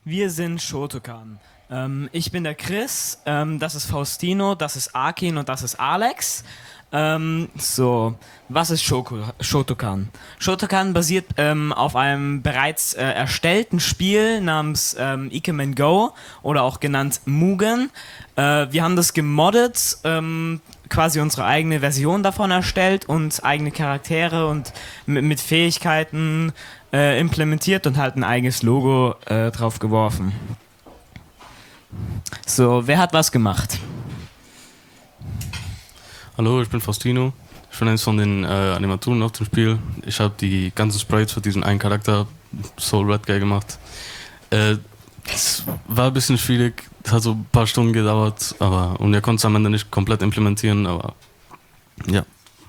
Wir sind Shotokan. Ich bin der Chris, das ist Faustino, das ist Akin und das ist Alex. Was ist Shotokan? Shotokan basiert auf einem bereits erstellten Spiel namens Ikemen Go oder auch genannt Mugen. Wir haben das gemoddet, quasi unsere eigene Version davon erstellt und eigene Charaktere und mit Fähigkeiten implementiert und halt ein eigenes Logo drauf geworfen. So, wer hat was gemacht? Hallo, ich bin Faustino. Ich bin eines von den Animatoren auf dem Spiel. Ich habe die ganzen Sprites für diesen einen Charakter, Soul Red Guy, gemacht. Es war ein bisschen schwierig, es hat so ein paar Stunden gedauert, und er konnte es am Ende nicht komplett implementieren, aber ja.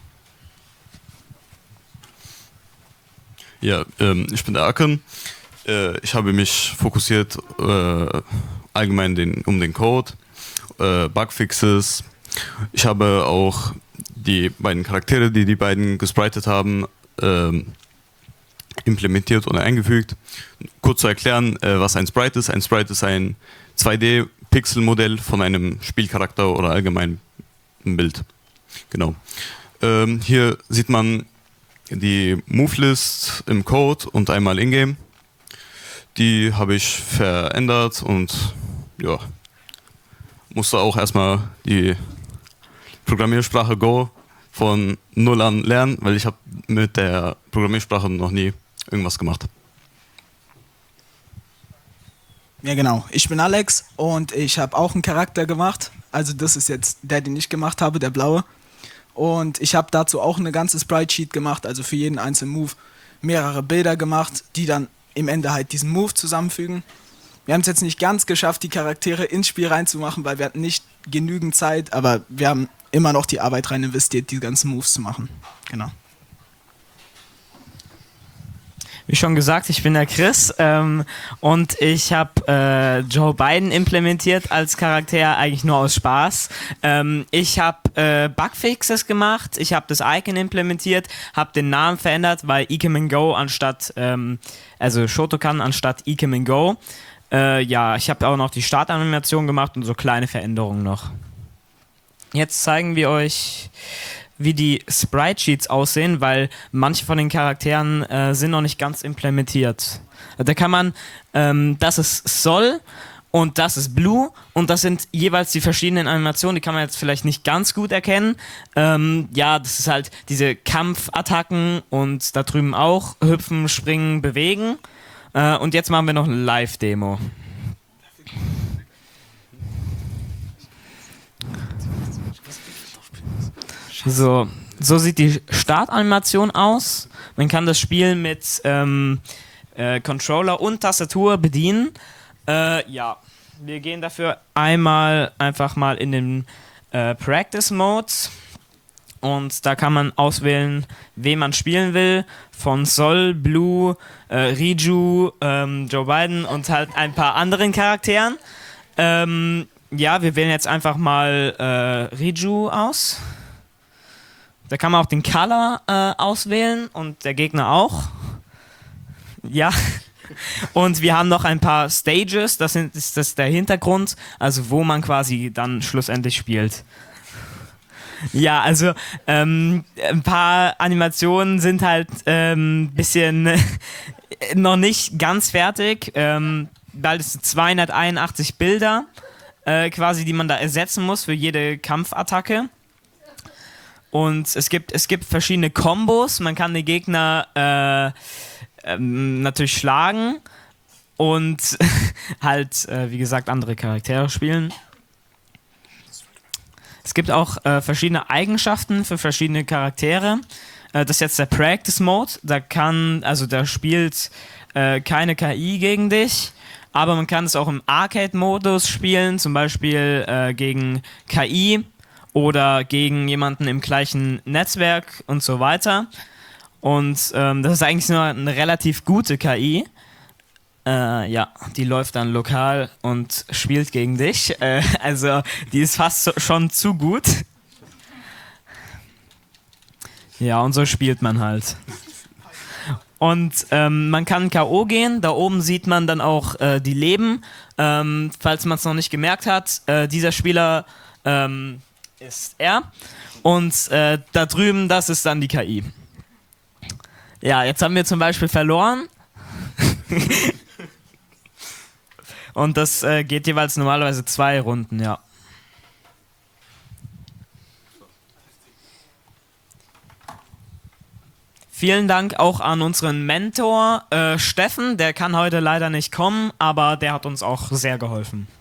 Ja, ich bin der Aken. Ich habe mich fokussiert allgemein um den Code, Bugfixes. Ich habe auch die beiden Charaktere, die beiden gespritet haben, implementiert oder eingefügt. Kurz zu erklären, was ein Sprite ist. Ein Sprite ist ein 2D-Pixel-Modell von einem Spielcharakter oder allgemein ein Bild. Genau. Hier sieht man die Move-List im Code und einmal in-game. Die habe ich verändert und ja, musste auch erstmal die Programmiersprache Go von null an lernen, weil ich habe mit der Programmiersprache noch nie irgendwas gemacht. Ja genau, ich bin Alex und ich habe auch einen Charakter gemacht. Also das ist jetzt der, den ich gemacht habe, der blaue. Und ich habe dazu auch eine ganze Sprite-Sheet gemacht, also für jeden einzelnen Move mehrere Bilder gemacht, die dann im Ende halt diesen Move zusammenfügen. Wir haben es jetzt nicht ganz geschafft, die Charaktere ins Spiel reinzumachen, weil wir hatten nicht genügend Zeit, aber wir haben immer noch die Arbeit rein investiert, die ganzen Moves zu machen. Genau. Wie schon gesagt, ich bin der Chris und ich habe Joe Biden implementiert als Charakter, eigentlich nur aus Spaß. Ich habe Bugfixes gemacht, ich habe das Icon implementiert, habe den Namen verändert, weil Ikemen Go anstatt, also Shotokan anstatt Ikemen Go. Ich habe auch noch die Startanimation gemacht und so kleine Veränderungen noch. Jetzt zeigen wir euch, wie die Sprite-Sheets aussehen, weil manche von den Charakteren sind noch nicht ganz implementiert. Da kann man, das ist Sol und das ist Blue und das sind jeweils die verschiedenen Animationen, die kann man jetzt vielleicht nicht ganz gut erkennen. Das ist halt diese Kampfattacken und da drüben auch hüpfen, springen, bewegen. Und jetzt machen wir noch eine Live-Demo. So sieht die Startanimation aus. Man kann das Spiel mit Controller und Tastatur bedienen. Wir gehen dafür einfach mal in den Practice Mode. Und da kann man auswählen, wen man spielen will. Von Sol, Blue, Riju, Joe Biden und halt ein paar anderen Charakteren. Wir wählen jetzt einfach mal Riju aus. Da kann man auch den Color auswählen und der Gegner auch. Ja. Und wir haben noch ein paar Stages, das ist der Hintergrund, also wo man quasi dann schlussendlich spielt. Ja, also ein paar Animationen sind halt ein bisschen noch nicht ganz fertig, weil es 281 Bilder quasi, die man da ersetzen muss für jede Kampfattacke. Und es gibt verschiedene Kombos, man kann den Gegner natürlich schlagen und halt, wie gesagt, andere Charaktere spielen. Es gibt auch verschiedene Eigenschaften für verschiedene Charaktere. Das ist jetzt der Practice Mode. Da spielt keine KI gegen dich, aber man kann es auch im Arcade-Modus spielen, zum Beispiel gegen KI oder gegen jemanden im gleichen Netzwerk und so weiter. Und das ist eigentlich nur eine relativ gute KI. Die läuft dann lokal und spielt gegen dich. Also die ist fast schon zu gut. Ja, und so spielt man halt. Und man kann K.O. gehen. Da oben sieht man dann auch die Leben. Falls man es noch nicht gemerkt hat, dieser Spieler ist er. Und da drüben, das ist dann die KI. Ja, jetzt haben wir zum Beispiel verloren. Und das geht jeweils normalerweise 2 Runden, ja. Vielen Dank auch an unseren Mentor Steffen, der kann heute leider nicht kommen, aber der hat uns auch sehr geholfen.